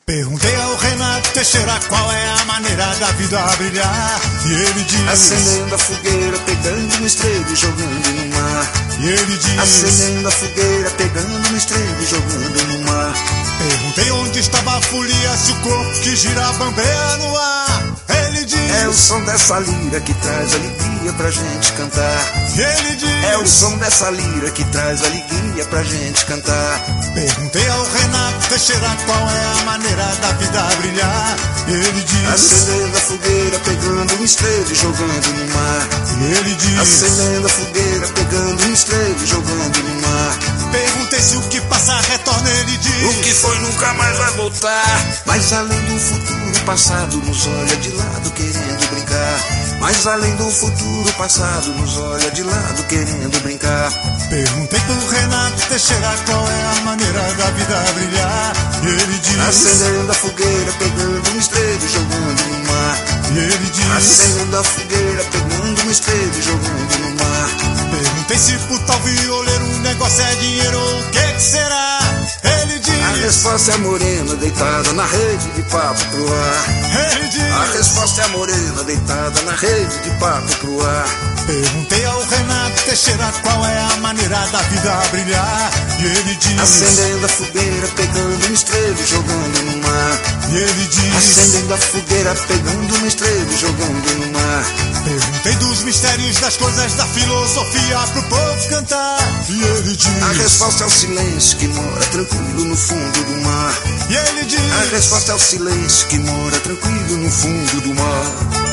Perguntei ao Renato Teixeira qual é a maneira da vida brilhar. E ele diz: acendendo a fogueira, pegando uma estrela e jogando no mar. E ele diz: acendendo a fogueira, pegando uma estrela e jogando no mar. Perguntei onde estava a folia, se o corpo que gira bambeia no ar. Ele diz: é o som dessa lira que traz alegria pra gente cantar. E ele diz: é o som dessa lira que traz alegria pra gente cantar. Perguntei ao Renato Teixeira qual é a maneira da vida brilhar. E ele diz: acendendo a fogueira, pegando uma estrela e jogando no mar. E ele diz: acendendo a fogueira, pegando uma estrela e jogando no mar. Perguntei se o que passa retorna, ele diz: o que foi nunca mais vai voltar. Mas além do futuro, o passado nos olha de lado querendo brincar. Mas além do futuro, o passado nos olha de lado querendo brincar. Perguntei pro Renato Teixeira qual é a maneira da vida brilhar. E ele diz: acendendo a fogueira, pegando uma estrela e jogando no mar. E ele diz: acendendo a fogueira, pegando uma estrela e jogando no mar. Perguntei se pro tal violeiro o negócio é dinheiro, o que será? Ele diz: a resposta é morena deitada na rede de papo pro ar. Ele diz: a resposta é morena deitada na rede de papo pro ar. Perguntei ao Renato Teixeira qual é a maneira da vida brilhar. E ele diz: acendendo a fogueira, pegando uma estrela e jogando no mar. E ele diz: acendendo a fogueira, pegando uma estrela e jogando no mar. Perguntei dos mistérios das coisas da filosofia pro povo cantar. E ele diz: a resposta é o silêncio que mora tranquilo no fundo do mar. E ele diz: a resposta é o silêncio que mora tranquilo no fundo do mar.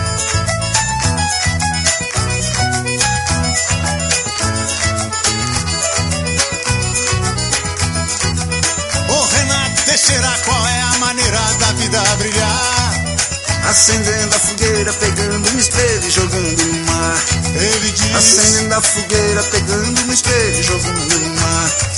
Teixeira, qual é a maneira da vida brilhar? Acendendo a fogueira, pegando uma estrela e jogando no mar. Ele diz: acendendo a fogueira, pegando uma estrela e jogando no mar.